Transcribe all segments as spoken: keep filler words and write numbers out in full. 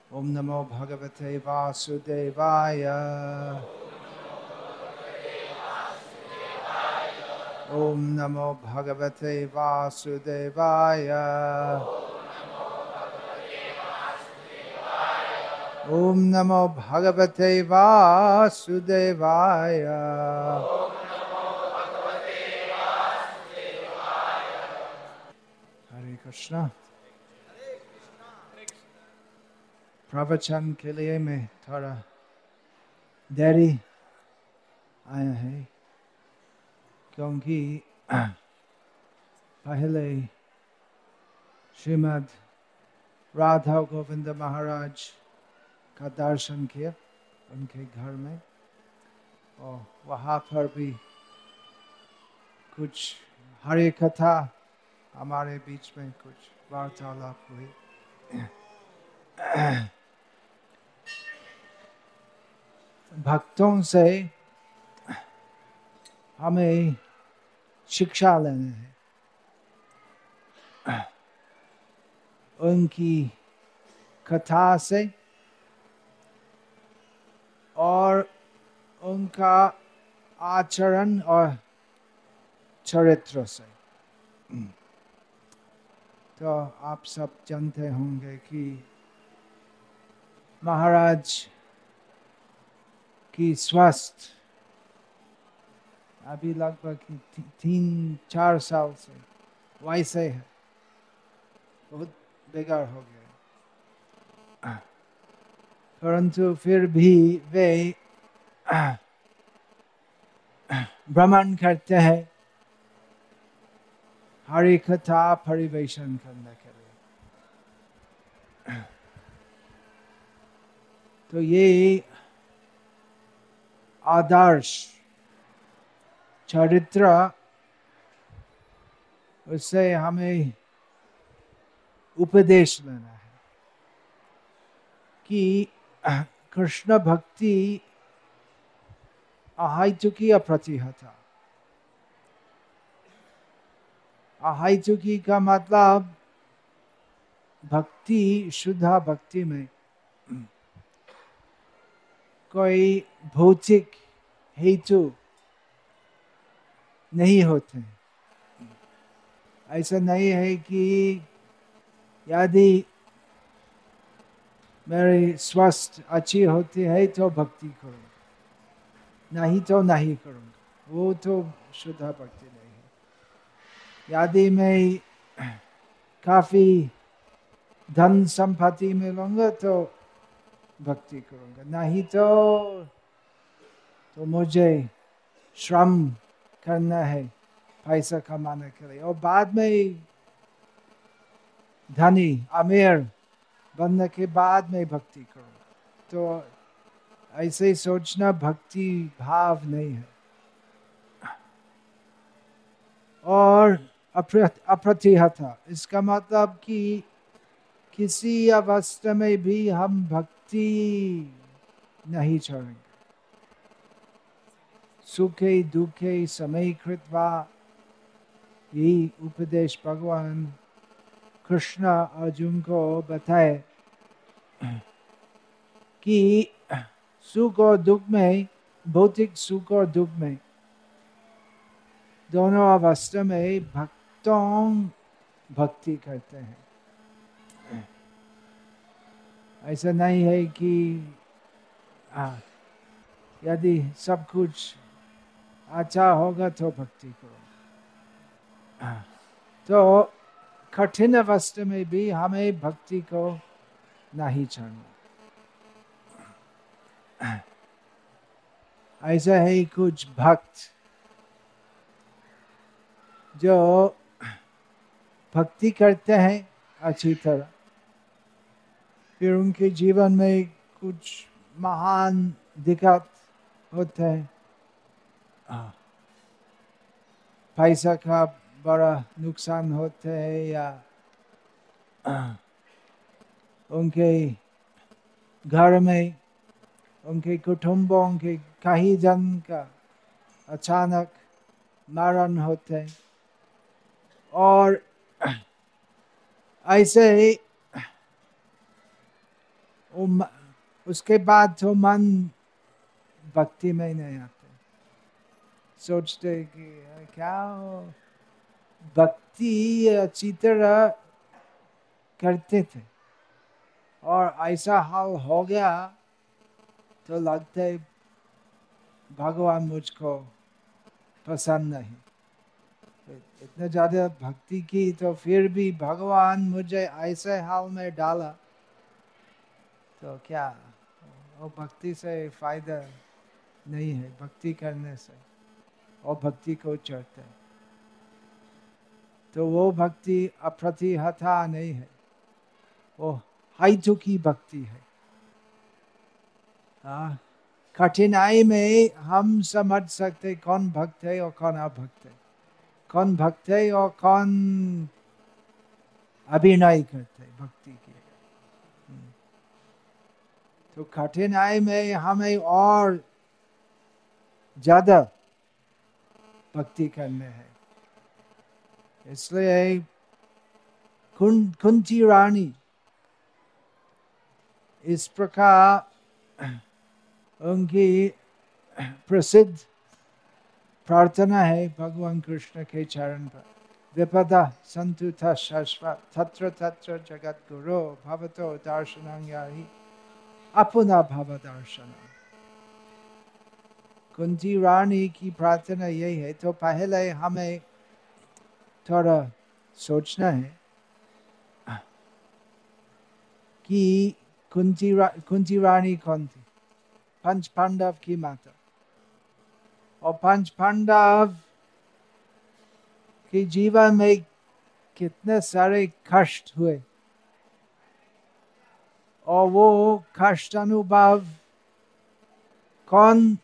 ओम नमो भगवते वासुदेवाय। ओम नमो भगवते वासुदेवाय। ओम नमो भगवते वासुदेवाय। हरे कृष्णा। प्रवचन के लिए मैं थोड़ा देरी आया है क्योंकि पहले श्रीमद् राधा गोविंद महाराज का दर्शन किया उनके घर में, और वहाँ पर भी कुछ हरे कथा हमारे बीच में कुछ वार्तालाप हुई। भक्तों से हमें शिक्षा लेनी है, उनकी कथा से और उनका आचरण और चरित्र से। तो आप सब जानते होंगे कि महाराज की स्वास्थ्य अभी लगभग ती, तीन चार साल से वैसे है, बहुत बेकार हो गया, परंतु फिर भी वे भ्रमण करते हैं हरि कथा परिवेशन करने के लिए। तो ये आदर्श चरित्र, उससे हमें उपदेश लेना है कि कृष्ण भक्ति अहैतुकी अप्रतिहता। अहैतुकी का मतलब भक्ति, शुद्ध भक्ति में कोई भौतिक हेतु नहीं होते। ऐसा नहीं है कि यदि मेरी स्वास्थ्य अच्छी होती है तो भक्ति करूँ, नहीं तो नहीं करूँगा, वो तो शुद्ध भक्ति नहीं है। यदि मैं काफी धन संपत्ति मिलूंगा तो भक्ति करूँगा, नहीं तो तो मुझे श्रम करना है पैसा कमाने के लिए, और बाद में धनी अमीर बनने के बाद में भक्ति करूँ। तो ऐसे सोचना भक्ति भाव नहीं है। और अप्रतिहता, इसका मतलब कि किसी अवस्था में भी हम भक्ति नहीं छोड़ेंगे। सुखे दुखे समय कृत्वा, यही उपदेश भगवान कृष्ण अर्जुन को बताए कि सुख और दुख में, भौतिक सुख और दुख में, दोनों अवस्था में भक्तों भक्ति करते हैं। ऐसा नहीं है कि आ, यदि सब कुछ अच्छा होगा तो भक्ति करो। आ, तो कठिन अवस्था में भी हमें भक्ति को नहीं छोड़ना। ऐसा है कुछ भक्त जो भक्ति करते हैं अच्छी तरह, फिर उनके जीवन में कुछ महान दिक्कत होते हैं, पैसा का बड़ा नुकसान होते हैं, या उनके घर में, उनके कुटुंबों के कई जन का अचानक मरण होते हैं, और ऐसे ही वो उसके बाद तो मन भक्ति में नहीं आते, सोचते कि क्या भक्ति अच्छी तरह करते थे और ऐसा हाल हो गया तो लगता है भगवान मुझको पसंद नहीं। इतना ज्यादा भक्ति की तो फिर भी भगवान मुझे ऐसे हाल में डाला, तो क्या वो भक्ति से फायदा नहीं है। भक्ति करने से और भक्ति को चढ़ते है तो वो भक्ति अप्रतिहता नहीं है, वो हेतु की भक्ति है। हाँ, कठिनाई में हम समझ सकते कौन भक्त है और कौन अभक्त है, कौन भक्त है और कौन अभिनय करते भक्ति की। तो कठिनाई में हमें और ज्यादा भक्ति करने हैं। इसलिए कुं कुंती रानी इस प्रकार उनकी प्रसिद्ध प्रार्थना है भगवान कृष्ण के चरण पर, विपदा संतु शाश्वत तत्र तत्र जगत गुरो भवतो दर्शनं याहि अपना भव दर्शन। कुंती रानी की प्रार्थना यही है। तो पहले हमें थोड़ा सोचना है कि कुंती रा, कुंती रानी कौन थी? पंच पांडव की माता। और पंच पांडव के जीवन में कितने सारे कष्ट हुए और वो कष्ट अनुभव कौन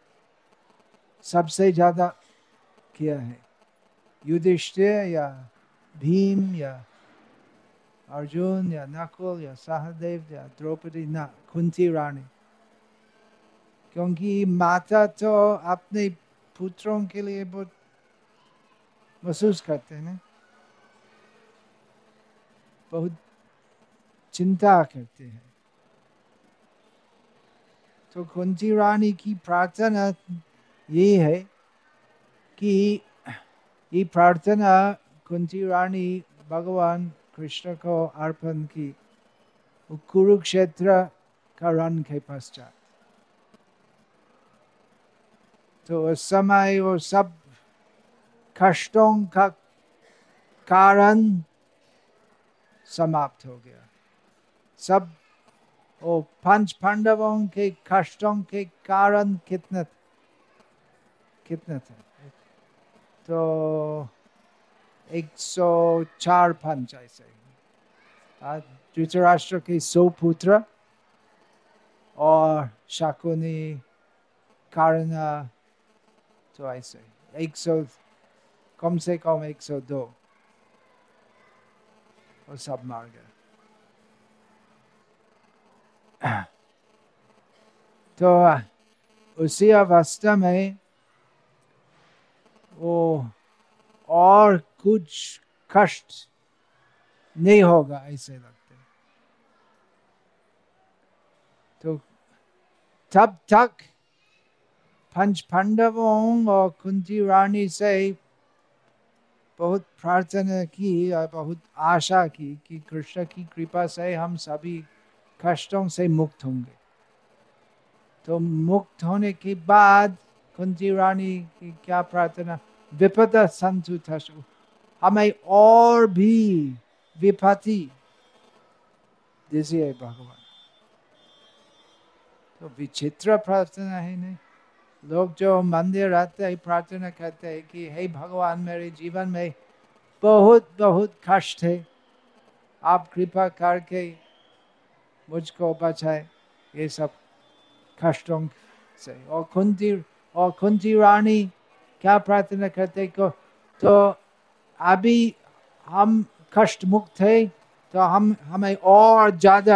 सबसे ज्यादा किया है? युधिष्ठिर या भीम या अर्जुन या नकुल या सहदेव या द्रौपदी? ना, कुंती रानी। क्योंकि माता तो अपने पुत्रों के लिए बहुत महसूस करते हैं, बहुत चिंता करते हैं। तो कुंती रानी की प्रार्थना ये है कि ये प्रार्थना कुंती रानी भगवान कृष्ण को अर्पण की कुरुक्षेत्र का रण के पश्चात। तो उस समय वो सब कष्टों का कारण समाप्त हो गया। सब वो पंच पांडवों के कष्टों के कारण कितने कितने थे? तो एक सौ चार पंच ऐसे। धृतराष्ट्र के सौ पुत्र और शकुनी कर्ण, तो ऐसे एक सौ, कम से कम एक सौ दो, और सब मार गए। तो उसी अवस्था में वो और कुछ कष्ट नहीं होगा ऐसे लगते। तो तब तक पंच पांडवों और कुंती रानी से बहुत प्रार्थना की और बहुत आशा की कि कृष्ण की कृपा से हम सभी कष्टों से मुक्त होंगे। तो मुक्त होने के बाद कुंती रानी की क्या प्रार्थना? विपदा संतु तस्तु, हमें और भी विपत्ति दीजिए भगवान। तो विचित्र प्रार्थना है नहीं? लोग जो मंदिर आते हैं प्रार्थना करते हैं कि हे भगवान, मेरे जीवन में बहुत बहुत कष्ट है, आप कृपा करके मुझको बचाए ये सब कष्टों से। और कुंती और कुंती रानी क्या प्रार्थना करते को? तो अभी हम कष्ट मुक्त है तो हम हमें और ज्यादा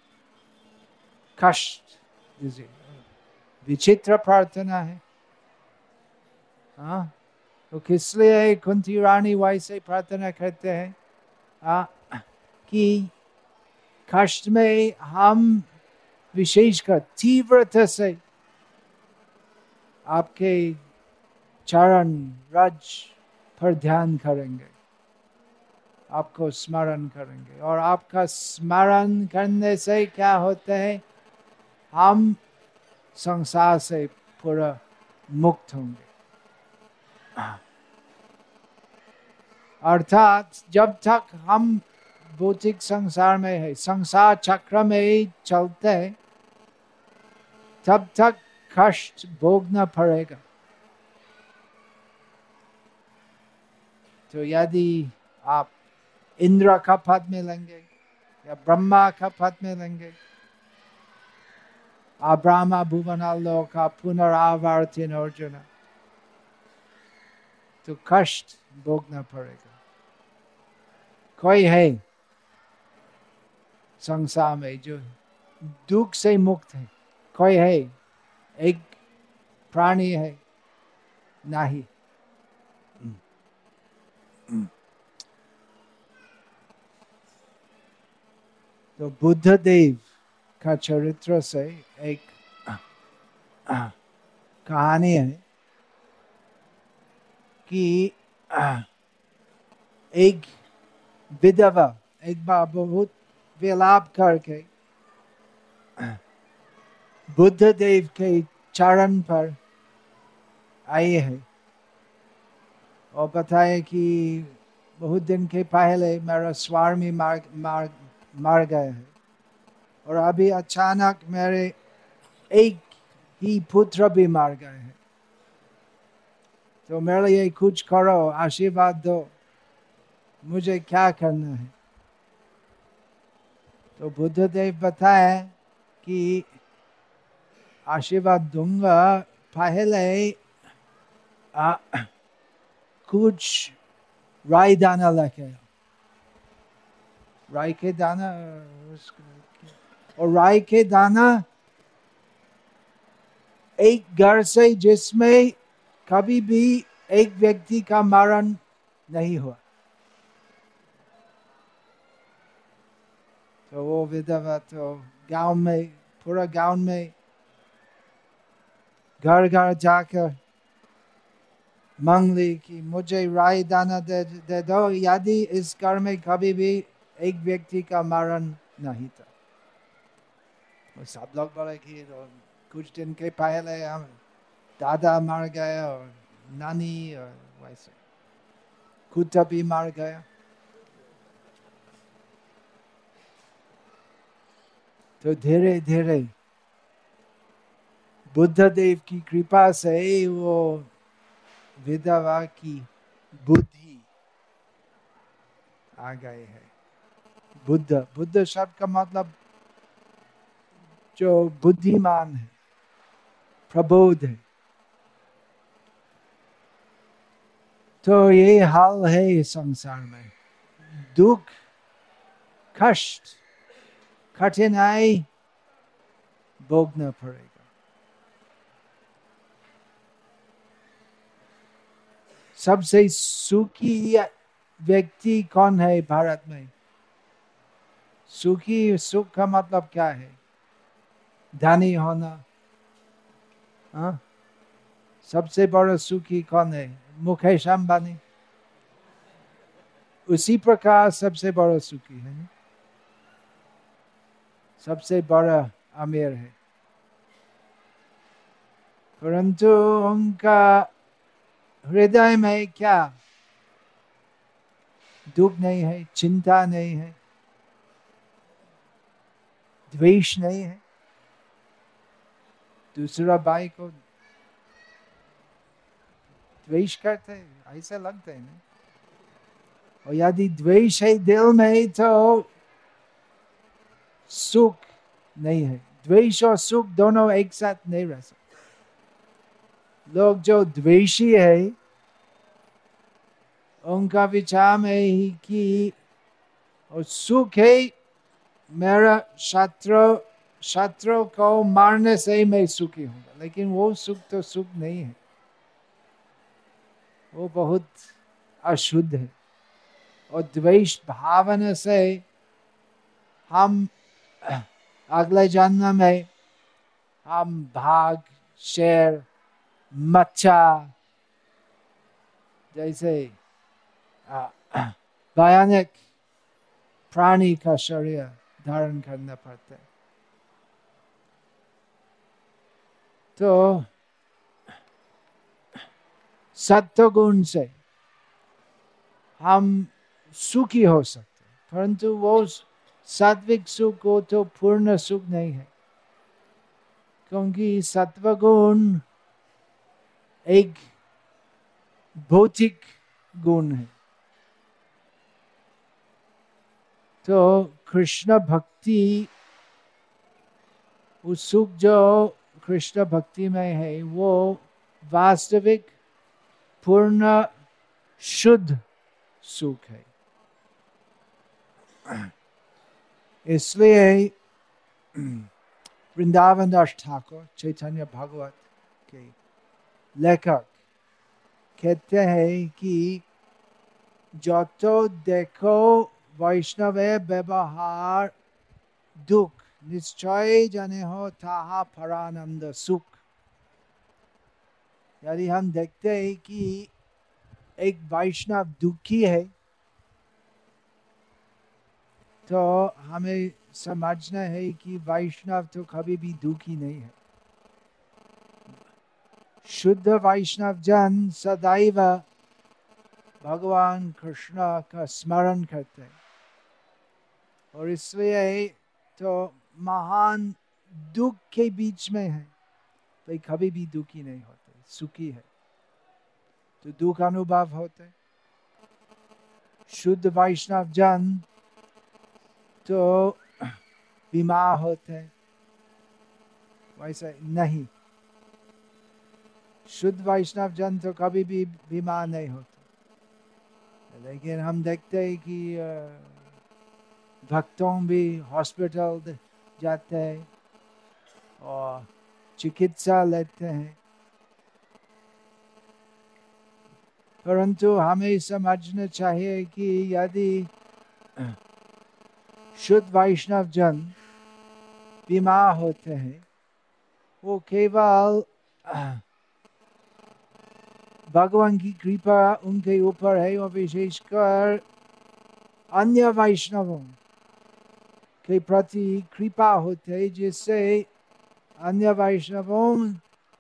कष्ट दीजिए। विचित्र प्रार्थना है। हाँ, तो किस लिए कुंती रानी वैसे प्रार्थना करते हैं? हाँ, कि कष्ट में हम विशेषकर तीव्रता से आपके चरण रज पर ध्यान करेंगे, आपको स्मरण करेंगे। और आपका स्मरण करने से क्या होता है, हम संसार से पूरा मुक्त होंगे। अर्थात जब तक हम भौतिक संसार में है, संसार चक्र में ही चलते हैं, तब तक कष्ट भोगना पड़ेगा। तो यदि आप इंद्र का पद में लेंगे या ब्रह्मा का पद में लेंगे, अब्राह्म भुवनालोका पुनरावर्तिन अर्जुन, तो कष्ट भोगना पड़ेगा। कोई है संसार में जो दुख से मुक्त है? कोई है? एक प्राणी है? नहीं। तो बुद्ध देव का चरित्र से एक कहानी है कि एक विधवा एक बार बहुत विलाप करके बुद्ध देव के चरण पर आई है और बताए कि बहुत दिन के पहले मेरा स्वामी मार मार मार गए हैं और अभी अचानक मेरे एक ही पुत्र भी मार गए हैं, तो मेरे लिए कुछ करो, आशीर्वाद दो, मुझे क्या करना है। तो बुद्ध देव बताए कि आशीर्वाद दूंगा, पहले आ, कुछ राई दाना लेके, राई के दाना, और राई के दाना एक घर से जिसमें कभी भी एक व्यक्ति का मरण नहीं हुआ। तो वो विधवा तो गांव में, पूरा गांव में घर घर जाकर मांग ली कि मुझे राई दाना दे, दे दो, यदि इस घर में कभी भी एक व्यक्ति का मरण नहीं था। और सब लोग बोले कि कुछ दिन के पहले हम दादा मर गया और नानी और वैसे कुत्ता भी मर गया। तो धीरे धीरे बुद्ध देव की कृपा से वो विधवा की बुद्धि आ गई है। बुद्ध बुद्ध शब्द का मतलब जो बुद्धिमान है, प्रबोध है। तो ये हाल है संसार में, दुख, कष्ट, कठिनाई भोगना पड़ेगा। सबसे सुखी व्यक्ति कौन है भारत में? सुखी, सुख का मतलब क्या है? धनी होना। हाँ? सबसे बड़ा सुखी कौन है? मुकेश अंबानी। उसी प्रकार सबसे बड़ा सुखी है, सबसे बड़ा अमीर है, परंतु उनका हृदय में क्या? दुख नहीं है, चिंता नहीं है, द्वेष नहीं है, दूसरा भाई को द्वेष करते हैं, ऐसा लगता है ना। और यदि द्वेष है दिल में तो सुख नहीं है। द्वेष और सुख दोनों एक साथ नहीं रह सकते। लोग जो द्वेषी है उनका विचार में ही कि और सुख है मेरा शत्रु शत्रु को मारने से मैं सुखी हूँगा, लेकिन वो सुख तो सुख नहीं है, वो बहुत अशुद्ध है। और द्वेष भावना से हम अगले जन्म में हम भाग, शेर, मच्छा जैसे भयानक प्राणी का शरीर धारण करना पड़ता है। तो सत्व गुण से हम सुखी हो सकते हैं, परंतु वो सात्विक सुख हो तो पूर्ण सुख नहीं है, क्योंकि सत्व गुण एक भौतिक गुण है। तो कृष्ण भक्ति, उस सुख जो कृष्ण भक्ति में है वो वास्तविक पूर्ण शुद्ध सुख है। इसलिए वृंदावन दास ठाकुर चैतन्य भागवत के लेखक कहते हैं कि जो तो देखो वैष्णव व्यवहार दुख, निश्चय जाने हो ताहा परानंद सुख। यदि हम देखते हैं कि एक वैष्णव दुखी है तो हमें समझना है कि वैष्णव तो कभी भी दुखी नहीं है। शुद्ध वैष्णव जन सदैव भगवान कृष्ण का स्मरण करते हैं और इसलिए तो महान दुख के बीच में है तो कभी भी दुखी नहीं होते, सुखी है तो दुख अनुभव होते। शुद्ध वैष्णव जन तो बीमार होते, वैसे नहीं। शुद्ध वैष्णव जन तो कभी भी बीमार नहीं होते, लेकिन हम देखते हैं कि भक्तों भी हॉस्पिटल जाते हैं और चिकित्सा लेते हैं, परंतु हमें समझना चाहिए कि यदि शुद्ध वैष्णव जन बीमार होते हैं वो केवल भगवान की कृपा उनके ऊपर है और विशेषकर अन्य वैष्णवों के प्रति कृपा होते जिससे अन्य वैष्णवों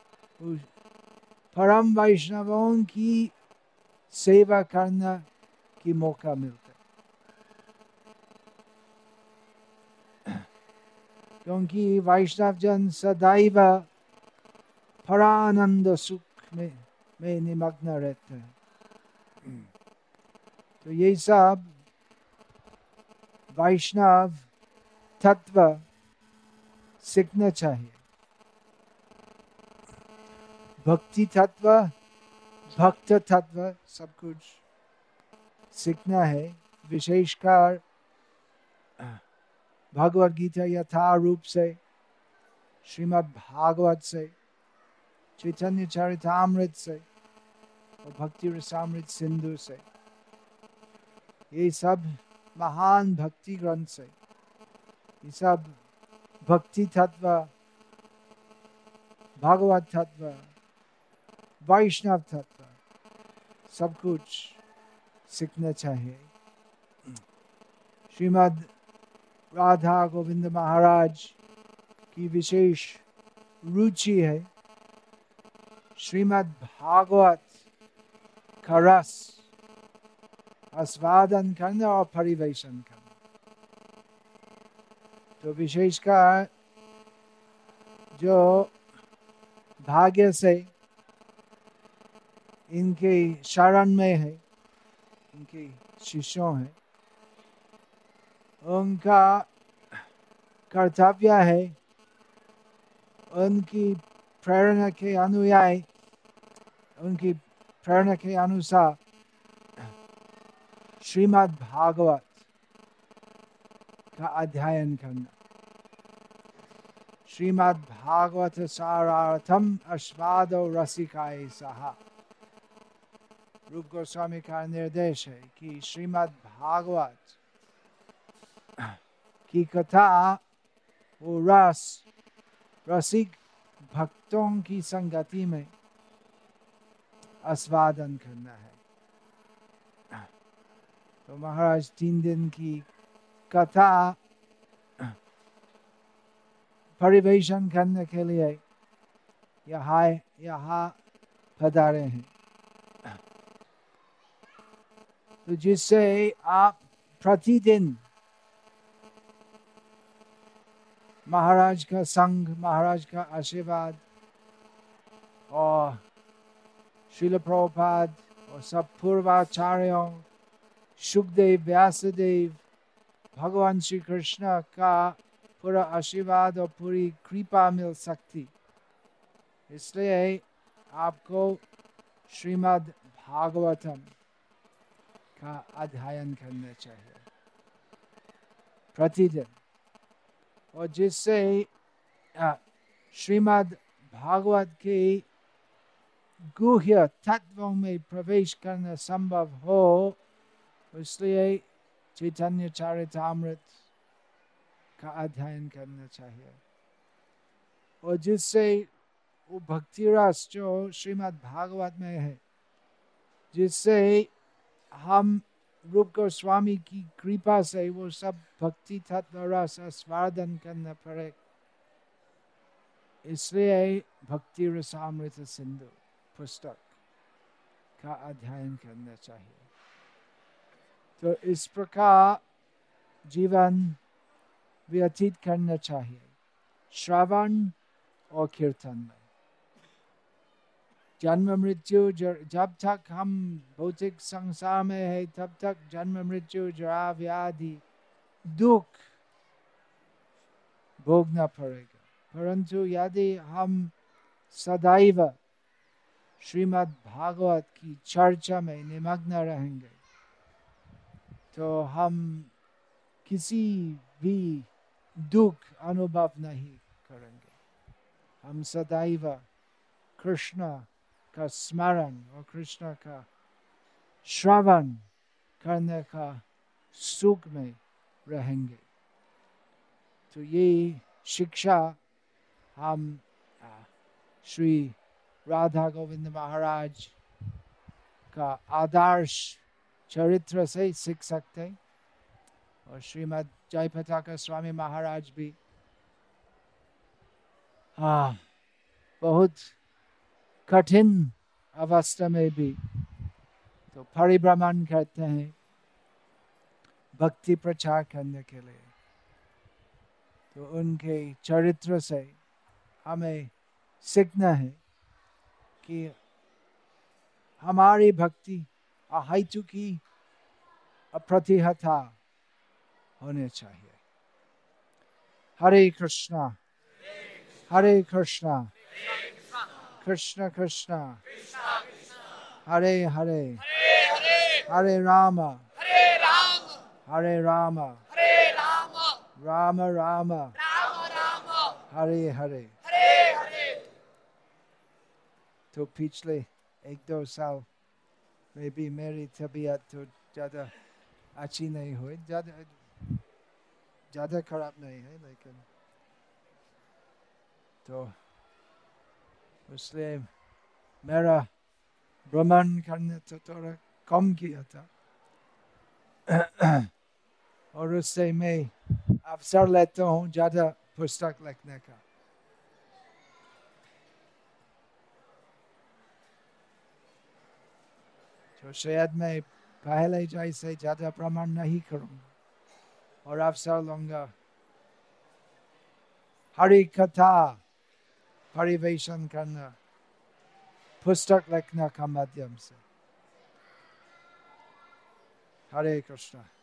परम वैष्णवों की सेवा करना की मौका मिलता है, क्योंकि वैष्णव जन सदैव परानंद सुख में में निमग्न रहते हैं। तो ये सब वैष्णव तत्व सीखना चाहिए। भक्ति तत्व, भक्त तत्व सब कुछ सीखना है, विशेषकर भगवद गीता यथा रूप से, श्रीमद् भागवत से, चैतन्य चरितामृत से और भक्ति रसामृत सिंधु से, ये सब महान भक्ति ग्रंथ से, ये सब भक्ति तत्व, भागवत तत्व, वैष्णव तत्व सब कुछ सीखना चाहिए। श्रीमद् राधा गोविंद महाराज की विशेष रुचि है श्रीमद् भागवत का रस आस्वादन करना और परिवेशन करना। तो विशेषकर जो भाग्य से इनके शरण में है, इनके शिष्यों हैं, उनका कर्तव्य है उनकी प्रेरणा के अनुयायी, उनकी प्रेरणा के अनुसार श्रीमद् भागवत का अध्ययन करना। श्रीमद् भागवत सारार्थम आस्वादो रसिकाय सहा। रूप गोस्वामी का निर्देश है कि श्रीमद् भागवत की कथा वो रस रसिक भक्तों की संगति में आस्वादन करना है। तो महाराज तीन दिन की कथा परिवेशन करने के लिए यहाँ यहाँ पधारे हैं। तो जिससे आप प्रतिदिन महाराज का संग, महाराज का आशीर्वाद और श्रील प्रभुपाद और सब पूर्वाचार्यों, शुकदेव, व्यासदेव, भगवान श्री कृष्ण का पूरा आशीर्वाद और पूरी कृपा मिल सकती। इसलिए आपको श्रीमद् भागवतम का अध्ययन करना चाहिए प्रतिदिन, और जिससे श्रीमद् भागवत के गुह्य तत्वों में प्रवेश करना संभव हो। इसलिए चैतन्य चरितामृत का अध्ययन करना चाहिए, और जिससे वो भक्ति रस जो श्रीमद् भागवत में है, जिससे हम रूप गोस्वामी की कृपा से वो सब भक्ति तत्व रस आस्वादन करना पड़े। इसलिए भक्ति रसामृत सिंधु पुस्तक का अध्ययन करना चाहिए। तो इस प्रकार जीवन व्यतीत करना चाहिए, श्रवण और कीर्तन में। जन्म मृत्यु, जब तक हम भौतिक संसार में है तब तक जन्म मृत्यु जरा व्याधि दुख भोगना पड़ेगा। परंतु यदि हम सदैव श्रीमद् भागवत की चर्चा में निमग्न रहेंगे तो हम किसी भी दुख अनुभव नहीं करेंगे। हम सदैव कृष्ण का स्मरण और कृष्ण का श्रवण करने का सुख में रहेंगे। तो ये शिक्षा हम श्री राधा गोविंद महाराज का आदर्श चरित्र से सीख सकते हैं, और श्रीमद् जयपताका स्वामी महाराज भी हाँ बहुत कठिन अवस्था में भी तो परिभ्रमण करते हैं भक्ति प्रचार करने के लिए। तो उनके चरित्र से हमें सीखना है कि हमारी भक्ति अहेतुकी अप्रतिहता होने चाहिए। हरे कृष्णा हरे कृष्णा कृष्ण कृष्ण हरे हरे हरे राम हरे राम राम राम हरे हरे। तो पिछले एक दो साल में भी मेरी तबीयत तो ज़्यादा अच्छी नहीं हुई, ज़्यादा ज़्यादा खराब नहीं है, लेकिन तो उसलिए मेरा भ्रमण करने तो थोड़ा कम किया था, और उससे मैं अवसर लेता हूँ ज़्यादा पुस्तक लिखने का। तो शायद मैं पहले जैसे ज़्यादा भ्रमण नहीं करूँगा और अवसर लूँगा हरि कथा परिवेशन करना, पुस्तक लिखने का माध्यम से। हरे कृष्णा।